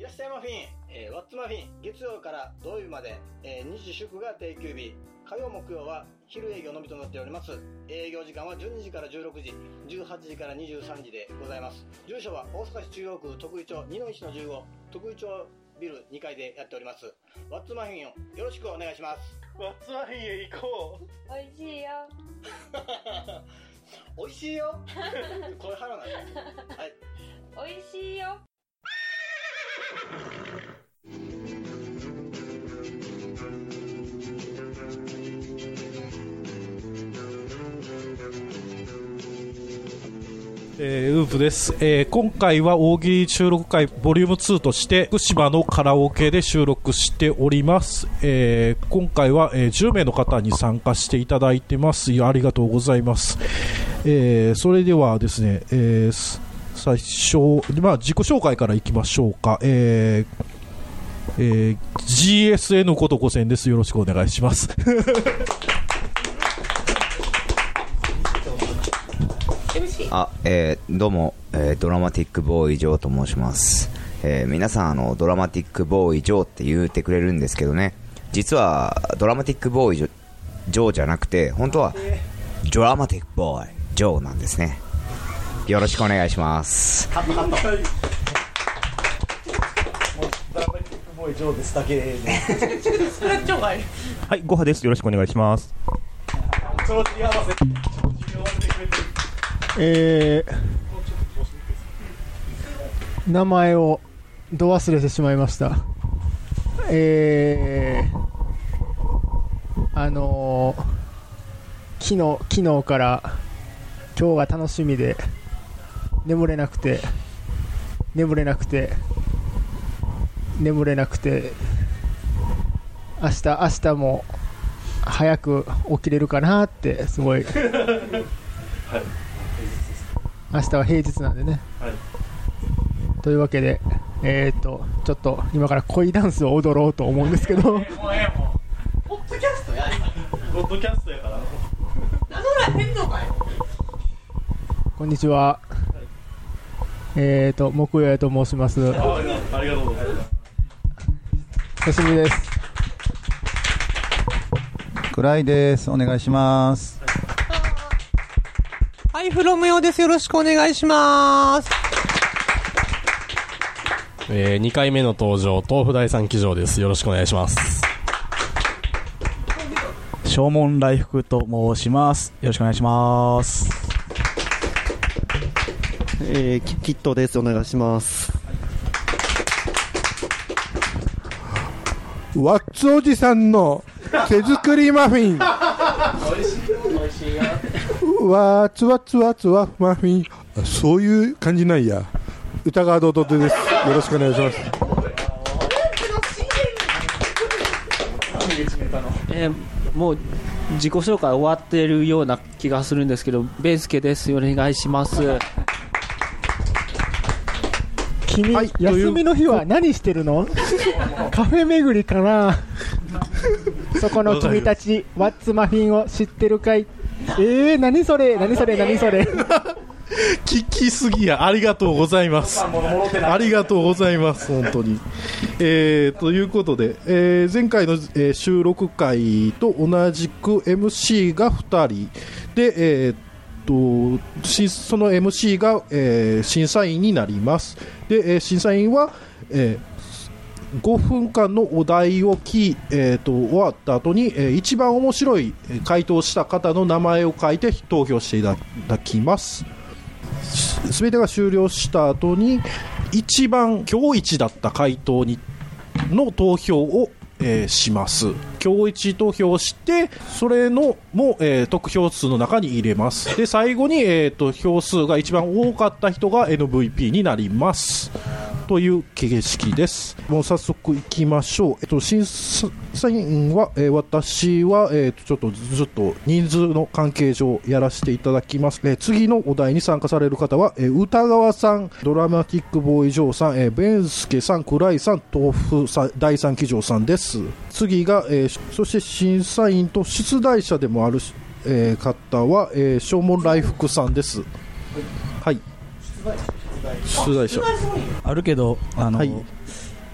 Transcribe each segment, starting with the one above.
らっしゃいマフィン、ワッツマフィン、月曜から土曜日まで、日祝が定休日、火曜木曜は昼営業のみとなっております。営業時間は12時から16時、18時から23時でございます。住所は大阪市中央区徳井町2-1-15、徳井町ビル2階でやっております。ワッツマフィンをよろしくお願いします。 ワッツマフィンへ行こう。 おいしいよ。 おいしいよ。これ腹なんです。はい。 おいしいよ。 ウープです、今回は大喜利収録会ボリューム2として福島のカラオケで収録しております。今回は、10名の方に参加していただいてます。ありがとうございます。それではですね、最初、自己紹介からいきましょうか。GSN こと5選です。よろしくお願いします。 どうも、ドラマティックボーイジョーと申します。皆さんドラマティックボーイジョーって言ってくれるんですけどね、実はドラマティックボーイジョーじゃなくて本当はドラマティックボーイジョーなんですね。よろしくお願いします。 ドラマティックボーイジョーですだけではい、ゴハです。よろしくお願いします。 名前をど忘れてしまいました。昨日から今日が楽しみで眠れなくて明日も早く起きれるかなってすごいはい、明日は平日なんでね、はい、というわけで、ちょっと今から恋ダンスを踊ろうと思うんですけどポッドキャストやから名乗らへんのかよ。 こんにちは、木曜と申します。 ありがとうございます。 久しぶりです。 暗いです。お願いします。 はい、フロムヨです。よろしくお願いします。 2回目の登場、豆腐第三騎乗です。よろしくお願いします。 正門来福と申します。よろしくお願いします。 キットです。お願いします。 ワッツおじさんの手作りマフィン。 おいしいよ。 ワッツワッツワッツワマフィン。そういう感じなんや。歌川堂々です。よろしくお願いします。 もう自己紹介終わってるような気がするんですけど、ベースケです。お願いします。 君、はい、休みの日は何してるの？カフェ巡りかな。そこの君たちワッツマフィンを知ってるかい？何それ聞きすぎや。ありがとうございます。ありがとうございます本当に。ということで、前回の、収録回と同じく MC が2人で、その MC が、審査員になります。で、審査員は、5分間のお題を終わった後に、一番面白い回答した方の名前を書いて投票していただきます。すべてが終了した後に一番今日一だった回答の投票を、します。今日一投票をしてそれのも、得票数の中に入れます。で最後に、票数が一番多かった人が MVP になりますという形式です。もう早速いきましょう。審査員は、私は、ちょっとずっと人数の関係上やらせていただきます。次のお題に参加される方は、歌川さん、ドラマティックボーイジョーさん、ベンスケさん、クライさん、豆腐第三騎乗さんです。次が、そして審査員と出題者でもある、方は、正門来福さんです。はい。出題者あるけど、はい、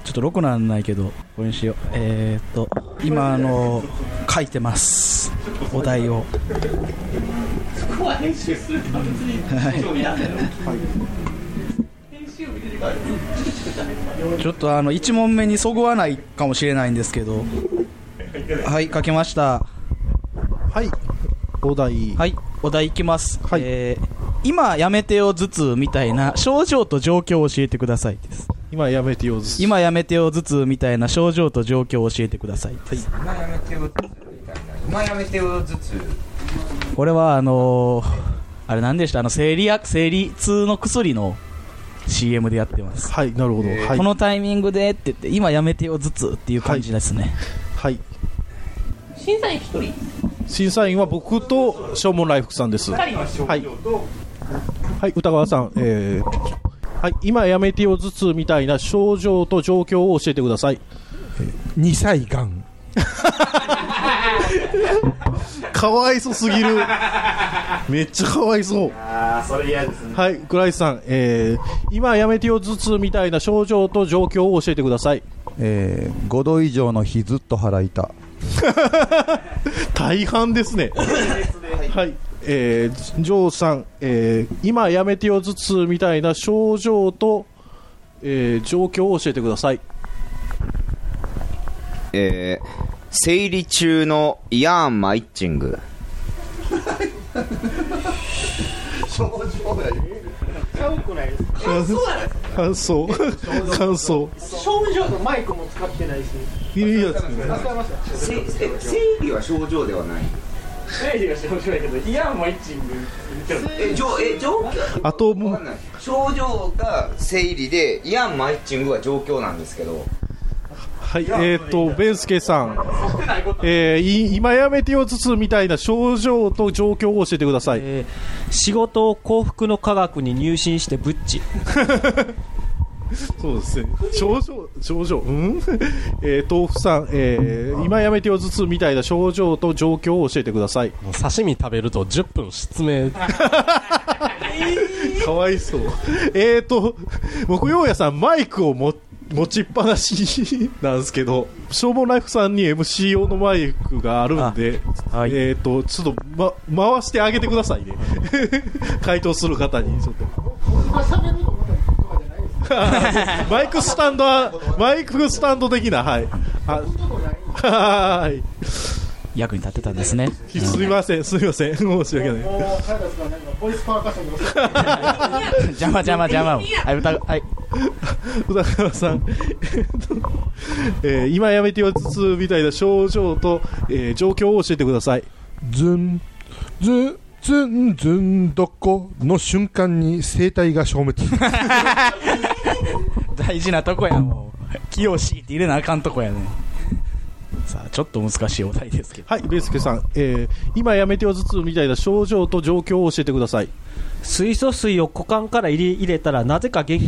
ちょっとろくなんないけどこれにしよう。今書いてますお題を。 そこは編集するとは別に興味ないのよ。編集見てるからちょっと1問目にそぐわないかもしれないんですけど、はい書けました。 はいお題、 はいお題いきます、はい。今やめてよ頭痛みたいな症状と状況を教えてくださいです。 今やめてよ頭痛、 今やめてよ頭痛みたいな症状と状況を教えてくださいです。 今やめてよ頭痛みたいな、今やめてよ頭痛、 これはあれ何でした、生理痛の薬の CM でやってます。 はいなるほど、はい、 このタイミングでって言って今やめてよ頭痛っていう感じですね。 はい、 審査員1人、 審査員は僕と正門来福さんです。はい、はい、歌川さん、はい、今やめてよ頭痛みたいな症状と状況を教えてください。 2歳がん。 かわいそすぎる。めっちゃかわいそう。 それ嫌ですね。 はい、倉石さん、今やめてよ頭痛みたいな症状と状況を教えてください。 5度以上の日ずっと腹痛。 大半ですね。はい、ジョーさん、今やめてよ頭痛みたいな症状と、状況を教えてください。 生理中のイヤーンマイッチング。 症状がちゃうくないですか。 感想感想。 症状のマイクも使ってないし。 いいやつね。 生理は症状ではない。 生理が症状やけどイヤーンマイッチング。状況。 あともう症状が生理でイヤーンマイッチングは状況なんですけど。 はい、ベンスケさん、今やめてよ頭痛みたいな症状と状況を教えてください。 仕事を幸福の科学に入信してブッチ。 そうですね、症状、豆腐さん、今やめてよ頭痛みたいな症状と状況を教えてください。 刺身食べると10分失明。 かわいそう。木曜屋さんマイクを持ちっぱなしなんですけど、消防ライフさんに MC 用のマイクがあるんで、はい、ちょっと、回してあげてくださいね。回答する方にちょっと。マイクスタンド的な、はい。はい。 役に立ってたんですね。 すみません、申し訳ない。 邪魔。はい、 歌川さん、今やめてよ頭痛みたいな症状と、状況を教えてください。 ズンどこの瞬間に生体が消滅。 大事なとこや、もう清しって入れなあかんとこやね。さあちょっと難しいお題ですけど。 はい、ベースケさん、今やめてよ頭痛みたいな症状と状況を教えてください。 水素水を股間から入れたらなぜか元気。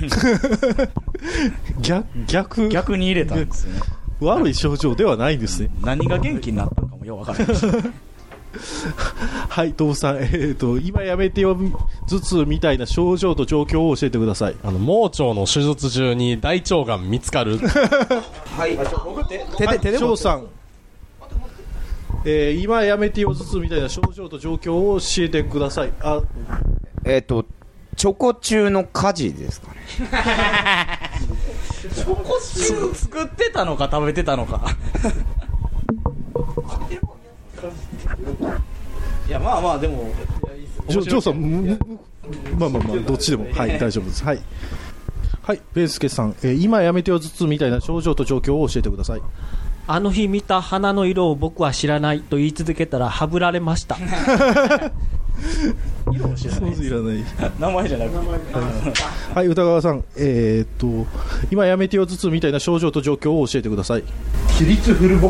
逆に入れたんですね。 悪い症状ではないんですね。 何が元気になったのかもよくわからない。 はい、豆腐さん、今やめてよ頭痛みたいな症状と状況を教えてください。 盲腸の手術中に大腸がん見つかる。 はい、 翔さん、今やめてよ頭痛みたいな症状と状況を教えてください。 チョコ中の火事ですかね。 チョコ中作ってたのか食べてたのか。いやまあでもジョーさん、まあどっちでも、はい、大丈夫です。はい、はい、ベースケさん、今やめてよ頭痛みたいな症状と状況を教えてください。 あの日見た花の色を僕は知らないと言い続けたらはぶられました。 色を知らない。 いらない。 名前じゃなくて。 はい、歌川さん、今やめてよ頭痛みたいな症状と状況を教えてください。 起立フルボッ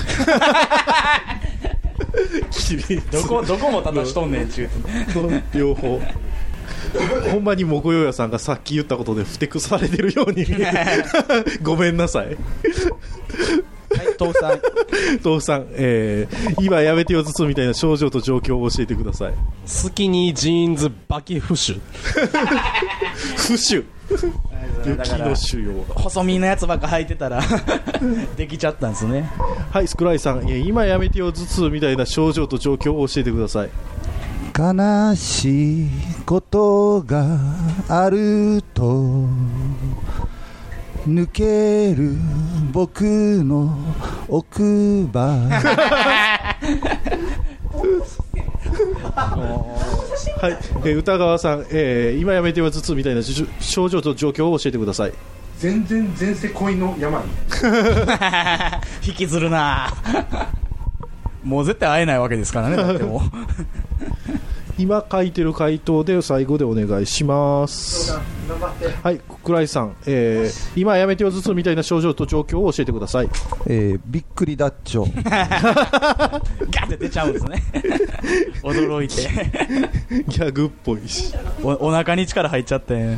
キ。どこも正しとんねん中。 両方。ほんまに木曜屋さんがさっき言ったことでふてくされてるように。ごめんなさい。 はい、豆腐さん、今やめてよ頭痛みたいな症状と状況を教えてください。 スキニージーンズバキフッシュ。 不種雪の種用細身のやつばっか履いてたらできちゃったんですね。 はい、スクライさん、今やめてよ頭痛みたいな症状と状況を教えてください。 悲しいことがあると抜ける僕の奥歯はい、歌川さん、今やめてよ頭痛みたいな症状と状況を教えてください。 全然前世恋の病引きずるなもう絶対会えないわけですからね。だってもう今書いてる回答で最後でお願いします。はい、倉井さん、今やめてよ頭痛みたいな症状と状況を教えてください。 びっくりダッチョガッて出ちゃうんですね驚いてギャグっぽいしお腹に力入っちゃって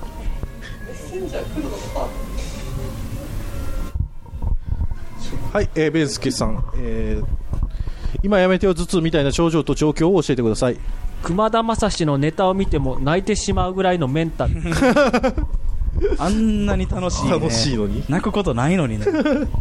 はい、ベンスケさん、今やめてよ頭痛みたいな症状と状況を教えてください。 熊田正史のネタを見ても泣いてしまうぐらいのメンタルあんなに楽しい、ね、 楽しいのに泣くことないのにね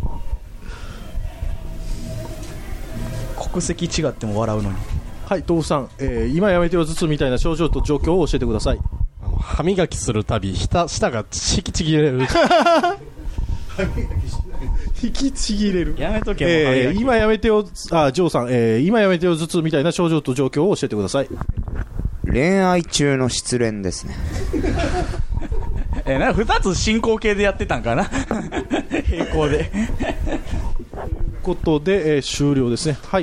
国籍違っても笑うのに。 はい、豆腐さん、今やめてよ頭痛みたいな症状と状況を教えてください。 歯磨きするたび舌が引きちぎれる引きちぎれる。 やめとけ、 今やめてよ、ジョーさん、今やめてよ頭痛みたいな症状と状況を教えてください。 恋愛中の失恋ですねなんか2つ進行形でやってたんかな並行でということで、終了ですね。はい、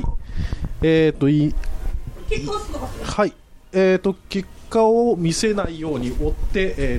はい、結果を見せないように追って、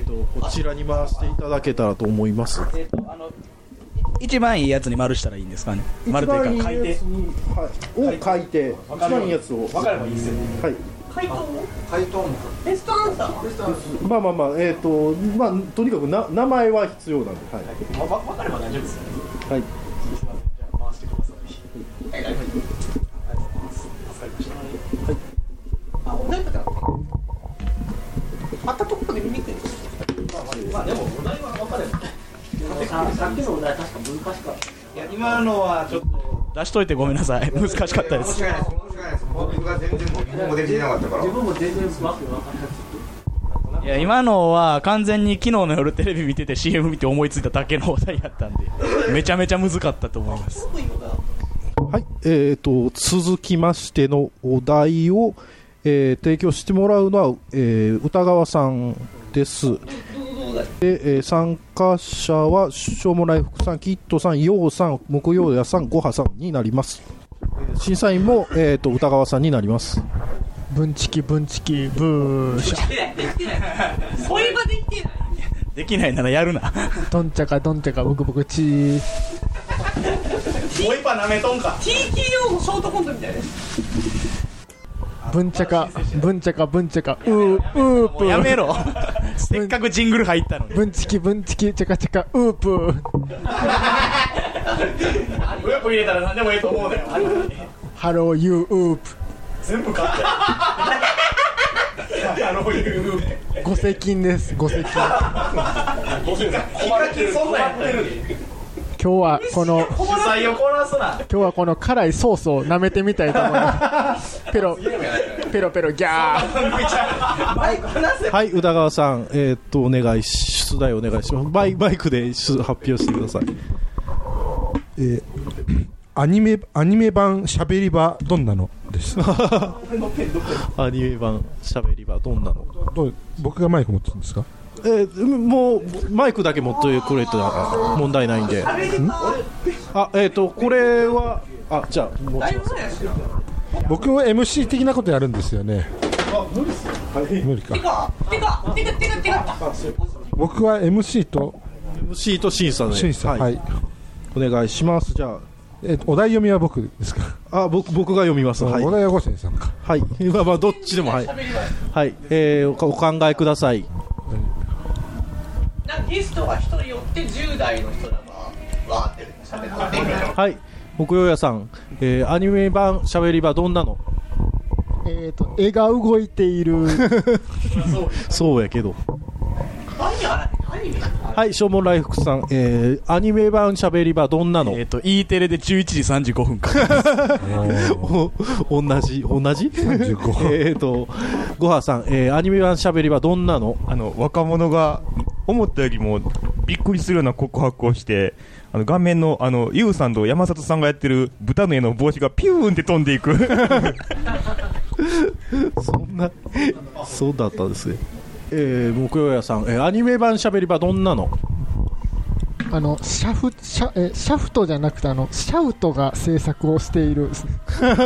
こちらに回していただけたらと思います。 一番いいやつに丸したらいいんですかね。丸というか書いて、 を書いて一番いいやつを分かればいいですよね。 はい、 回答ベストアンサーまあまあまあ、とにかく名前は必要なんで、はい、 分かれば大丈夫ですよね。 はい、 すいません、じゃあ回してください。はい、ありがとうございます。助かりました。はい、 お題とかあったところで見にくいです。まあでもお題は分かればさっきのお題確か難しかった。いや今のはちょっと出しといてごめんなさい、難しかったです。 申し訳ないです。僕が全然日本語できてなかったから自分も全然分かんない。 いや今のは完全に昨日の夜テレビ見てて CM 見て思いついただけのお題やったんでめちゃめちゃ難かったと思います。 はい、続きましてのお題を、提供してもらうのは、歌川さんです。で、参加者はしょうもない福さん、キットさん、ヨウさん、木曜屋さん、ごはさんになります。審査員も、歌川さんになります。 ブンチキブンチキブーシャそういう場できてない。 できないならやるな。 ドンチャカドンチャカブクブクチーもう一杯なめとんか。 TKO のショートコントみたいです。 ブンチャカブンチャカブンチャカウープーやめろせっかくジングル入ったのに。 ブンチキブンチキチャカチャカウープーウープ入れたら何でもいいと思うねよ。 ハローユーウープ全部買ってハローユーウープご責任です。ご責任。今日はこの主催をこなすな。 今日はこの辛いソースを舐めてみたいと思いますペロペロペロギャー。 はい、宇田川さん、お願い出題お願いします。マイクで発表してください。 アニメ版しゃべり場どんなのですアニメ版しゃべり場どんなの。 僕がマイク持ってるんですか。 もうマイクだけ持ってくれたら問題ないんで。これはじゃあ持ちます。 僕は MC 的なことやるんですよね。無理か。僕は MC と審査で、はい、お願いします。じゃあお題読みは僕ですか。 僕が読みます。はい、 お題は五千さんか。 はい、まあどっちでもはい、はい、お考えください。 ゲストが1人寄って10代の人らがわーって喋ってる。 はい、木曜屋さん、アニメ版しゃべり場どんなの。 絵が動いているそうやけどはい、しょうもん来福さん、アニメ版しゃべり場どんなの E テレで11時35分から同じごはさん、アニメ版しゃべり場どんなの若者が思ったよりもびっくりするような告白をして、顔面のユウさんと山里さんがやってる豚の絵の帽子がピューンって飛んでいくそうだったんですね。木曜屋さん、アニメ版しゃべり場どんなのシャフトじゃなくてシャウトが制作をしているですね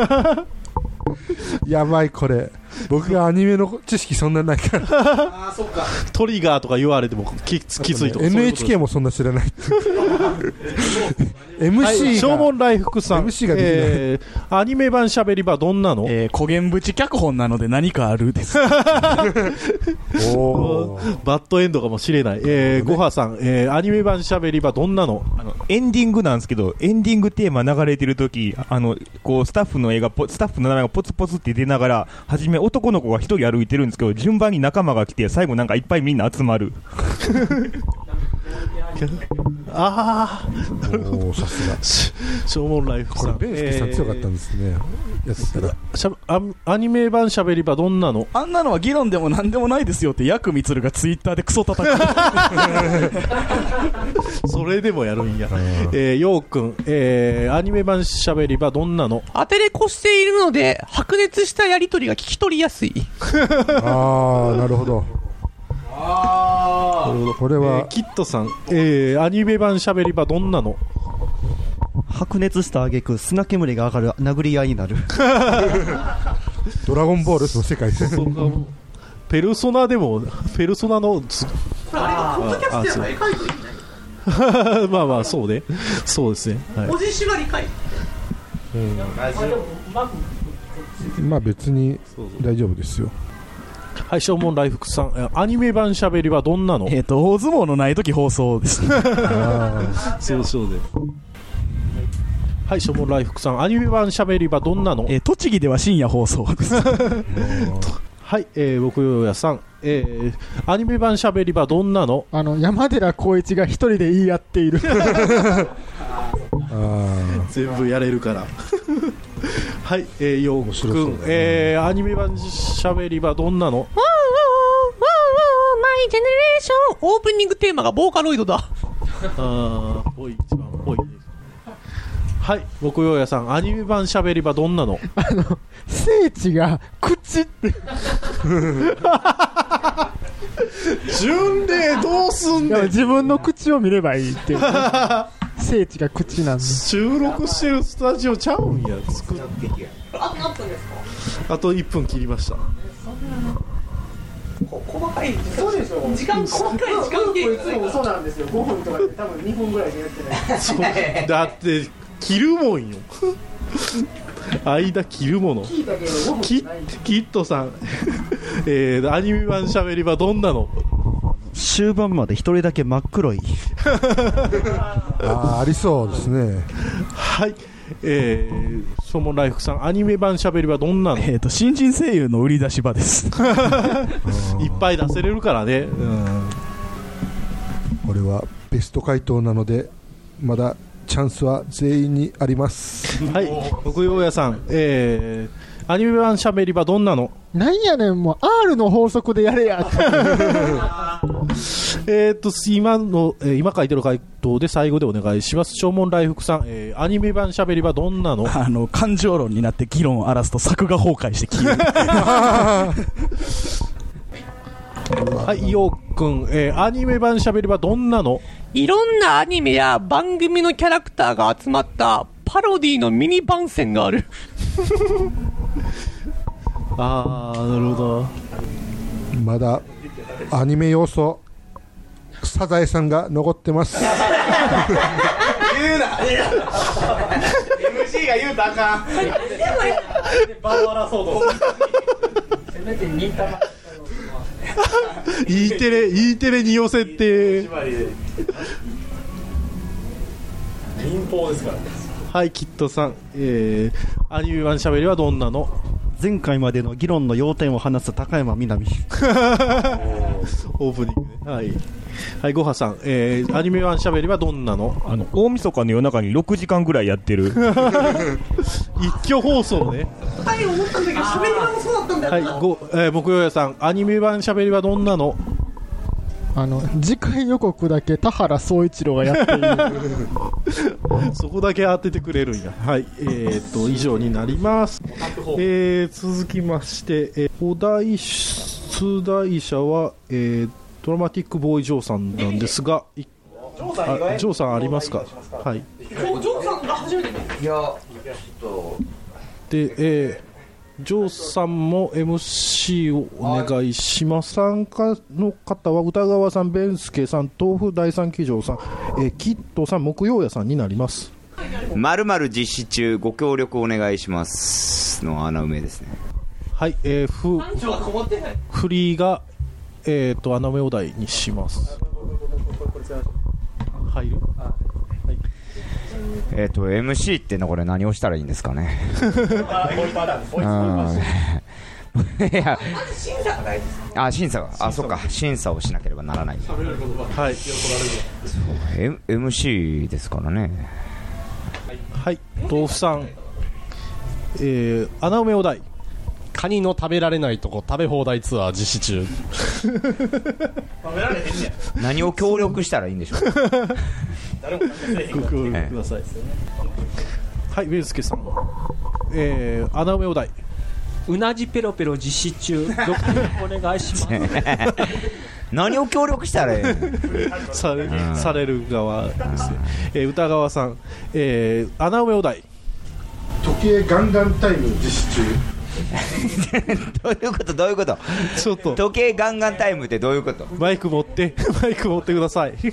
やばい、これ僕がアニメの知識そんなないからああ、そっか。 トリガーとか言われてもきついとか NHK もそんな知らない MC が、 しょうもん来福さん、 MC ができない、 アニメ版しゃべり場どんなの古言ぶち脚本なので何かあるですおバッドエンドかもしれない。ごはさん、アニメ版しゃべり場どんなのエンディングなんですけど、エンディングテーマ流れてるとき、こうスタッフの名前がポツポツって出ながら、はじめ男の子が一人歩いてるんですけど、順番に仲間が来て、最後なんかいっぱいみんな集まるああ、 さすがしょうもん来福さん、 これベンスケさん強かったんですね、やつったらアニメ版しゃべり場どんなのあんなのは議論でもなんでもないですよってヤクミツルがツイッターでクソ叩くそれでもやるんや。ようくん、アニメ版しゃべり場どんなのアテレコしているので白熱したやり取りが聞き取りやすいああ、なるほど。これは、 キットさん、アニメ版しゃべり場どんなの白熱した挙句砂煙が上がる殴り合いになるドラゴンボールの世界でペルソナでもペルソナのまあまあそうですね、はい、 文字縛りかい、 まあ別に大丈夫ですよ。 はい、しょうもん来福さん、アニメ版しゃべりはどんなの大相撲のないとき放送ですそうではい、しょうもん来福さん、アニメ版しゃべりはどんなの栃木では深夜放送ですはい、僕ようやさん、アニメ版しゃべりはどんなの山寺宏一が一人で言い合っている全部やれるからはい、ようくん、アニメ版しゃべりはどんなのマイジェネレーションオープニングテーマがボーカロイドだ一番多いです。はい、僕ようやさん、アニメ版しゃべりはどんなの聖地が口って巡礼どうすんねん。 自分の口を見ればいいっていう聖地が口なんで収録してるスタジオちゃうんや作ってあと何分ですか？ あと1分切りました。 細かいそうでしょ。時間細かい時間計いつも嘘なんですよ。5分とかで多分2分ぐらいでやってないだって切るもんよ間切るもの。キットさんアニメ版しゃべりはどんなの終盤まで一人だけ真っ黒いありそうですね。 はい、しょうもん来福さん、アニメ版しゃべりはどんなの新人声優の売り出し場ですいっぱい出せれるからね、 これはベスト回答なのでまだチャンスは全員にありますはい、僕ようやさん、アニメ版しゃべりはどんなのなんやねん、もう R の法則でやれや今書いてる回答で最後でお願いします。しょうもん来福さん、アニメ版しゃべりはどんなの感情論になって議論を荒らすと作が崩壊して消えるはい、ようくん、アニメ版しゃべりはどんなのいろんなアニメや番組のキャラクターが集まったパロディのミニ番宣があるなるほど。 まだアニメ要素サザエさんが残ってます言うな MC が言うたらあかん場を争うとせめて2玉 E テレに寄せて民放ですからね。 はい、キットさん、アニメ版しゃべりはどんなの前回までの議論の要点を話す高山みなみオープニングね。はい、 はい、ごはさん、アニメ版しゃべりはどんなの？ 大晦日の夜中に6時間ぐらいやってる一挙放送ね。 はい思ったんだけどしゃべり版もそうだったんだよな。 木曜屋さん、アニメ版しゃべりはどんなの？ 次回予告だけ田原総一郎がやっているそこだけ当ててくれるんや。はい、以上になります。続きまして、お題出題者は、ドラマティックボーイジョーさんなんですが、ジョーさんありますか？はい。 ジョーさんが初めて。 いや、ちょっと。 で、ジョーさんも MC をお願いします。参加の方は歌川さん、ベンスケさん、豆腐第三騎乗さん、キットさん、木曜屋さんになります。 〇〇実施中、ご協力お願いしますの穴埋めですね。 はい、フリーが、穴埋めお題にします。入る？ MC ってのこれ何をしたらいいんですかね。いや、審査が大事です。あ、審査が、あ、そっか、審査をしなければならない。 はい。 MC ですからね。 はい、豆腐さん、穴埋めお題。 カニの食べられないとこ食べ放題ツアー実施中。 何を協力したらいいんでしょう。 ご協力ください。はい、ベンスケさん、穴埋めお題。 うなじペロペロ実施中。お願いします。 何を協力したらいいされる側ですね。歌川さん、穴埋めお題。 時計ガンガンタイム実施中。 どういうことちょっと時計ガンガンタイムってどういうこと？ マイク持ってください。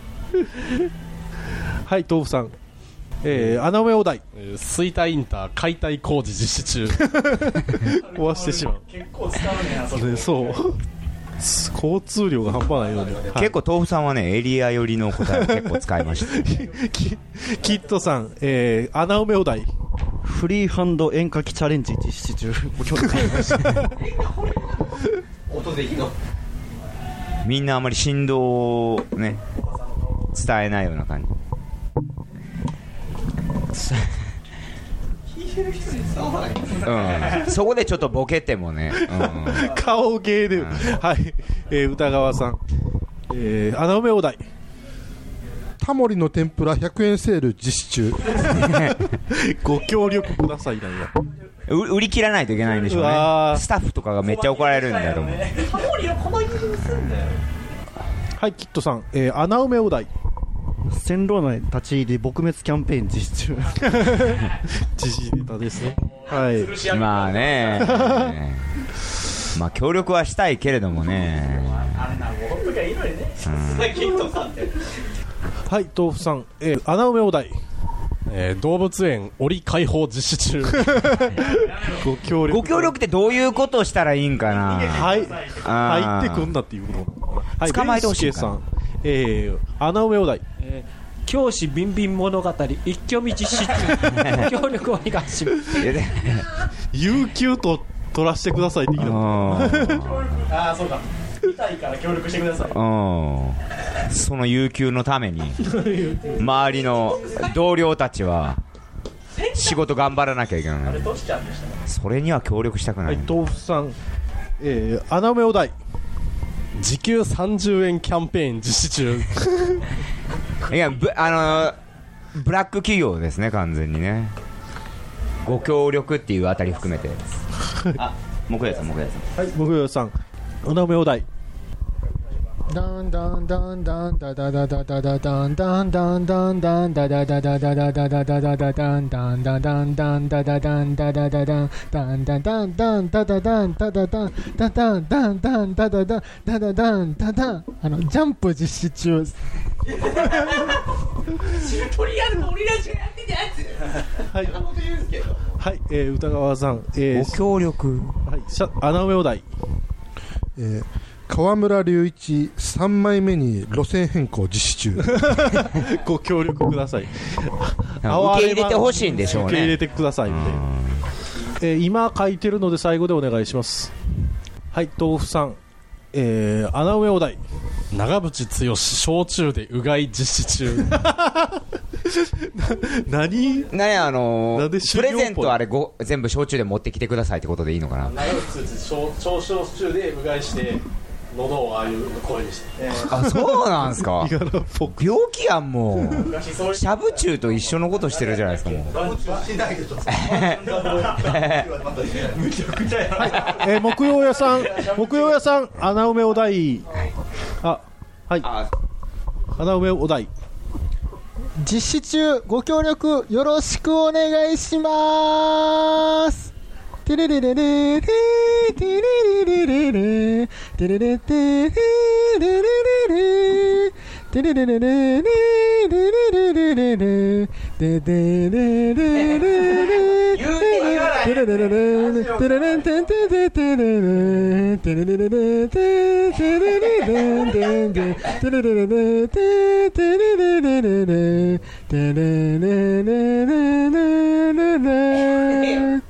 はい、豆腐さん、穴埋めお題。 吹田インター解体工事実施中。 壊してしまう。 結構使うね、あそこ。 そう交通量が半端ないので、はい、 結構豆腐さんはねエリア寄りの答えを結構使いましたキットさん、穴埋めお題。 フリーハンド演歌機チャレンジ実施中。 音でいいの？ みんなあまり振動をね伝えないような感じ。 聞いてる人に伝わらない。 そこでちょっとボケてもね、 顔芸で、はい、歌川さん、穴埋めお題。 タモリの天ぷら100円セール実施中。 ご協力くださいなんや。 売り切らないといけないんでしょうね。スタッフとかがめっちゃ怒られるんだと思う。 タモリはこの色にすんだよ。 はい、キットさん、穴埋めお題。 線路内立ち入り撲滅キャンペーン実施中。 時事ネタですね。はい。 まあね、まあ協力はしたいけれどもね。 あんなものとかいいのにね。キットさんって。 はい、豆腐さん、穴埋めお題。 動物園檻開放実施中。 ご協力ってどういうことをしたらいいんかな。 はい、入ってくんだっていうこと。はい、 捕まえてほしいかな。 穴埋めお題。 教師ビンビン物語一挙見実施中。協力お願いします。 有給と取らせてくださいって言うの。 ああ、そうだ。見たいから協力してください。 その有給のために周りの同僚たちは仕事頑張らなきゃいけない。それには協力したくない。 はい、豆腐さん、穴埋めお題。 時給30円キャンペーン実施中。 いや、ブラック企業ですね、完全にね。ご協力っていうあたり含めて。あ、木屋さん。はい、 木屋さん、穴埋めお題。 ダンダンダンダンダダダダダダダンダンダンダンダンダダダダダダダダダダダダンダンダンダンダンダダダンダダダダンダンダンダンダンダダダンダダダンダダンダンダンダダダンダダダンダダンジャンプ実施中。 チュートリアルの俺らしかやってたやつ。 はい、歌川さん、 ご協力。 はい、穴埋めお題。 河村隆一3枚目に路線変更実施中。 ご協力ください。 受け入れてほしいんでしょうね。 受け入れてくださいって。今書いてるので最後でお願いします。はい、豆腐さん、穴埋めお題。 長渕剛焼酎でうがい実施中。 何プレゼントあれ全部焼酎で持ってきてくださいってことでいいのかな。 長渕剛焼酎でうがいして喉をああいう声にして、 あ、そうなんすか。病気やん、もうしゃぶ中と一緒のことしてるじゃないですか。もうむちゃくちゃや。 木曜屋さん穴埋めお題、はい穴埋めお題実施中、ご協力よろしくお願いします。テレレレレレテレレレレテレレテレレレレテレレレレレレレレレレレテレレレレレテレレレレテレレンテンテテテレレテレレレレテテレレレンテンテテレレレレテテレレレレレテレレレレレレ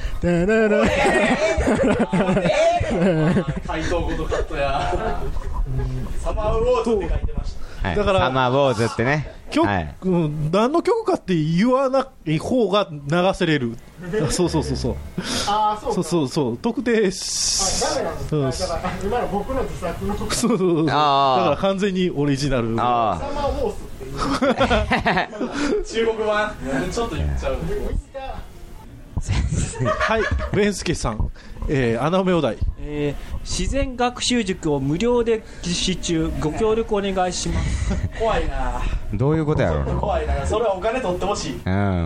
回答ごとカットや。サマーウォーズって書いてました。 はい、 だからサマーウォーズってね、 何の曲かって言わない方が流せれる。そうああ、 そう特定ダメなんですか。だから今の僕の自作の曲。 そうだから完全にオリジナル。 サマーウォーズっていう中国版ちょっと言っちゃう。 はい、ベンスケさん、穴埋めお題、 自然学習塾を無料で実施中、ご協力お願いします。 怖いな。 どういうことやろうな。 怖いな。それはお金取ってほしい。 うん。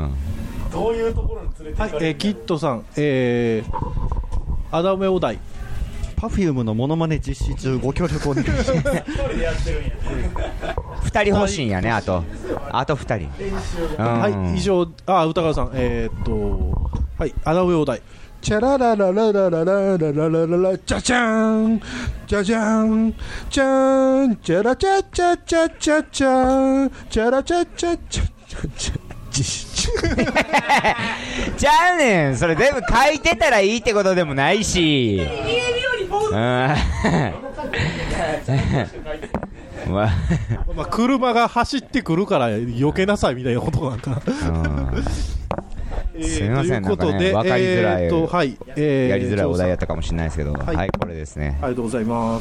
どういうところに連れて行かれる。 はい、キッドさん、穴埋めお題、 パフュームのモノマネ実施中、ご協力お願いします。 一人でやってるんや。 2人欲しいんやね、あと2人。 はい、以上、歌川さん、はい、穴埋めお題、 チャラララララララララララ、チャチャンチャジャンチャンチャラチャチャチャチャチャンチャラチャチャチャチャ実施中。 じゃあねん、それ全部書いてたらいいってことでもないし。 まあ車が走ってくるから避けなさいみたいなことなんか。 すみません、なんかね、分かりづらい、やりづらいお題やったかもしれないですけど、はい、これですね。 ありがとうございます。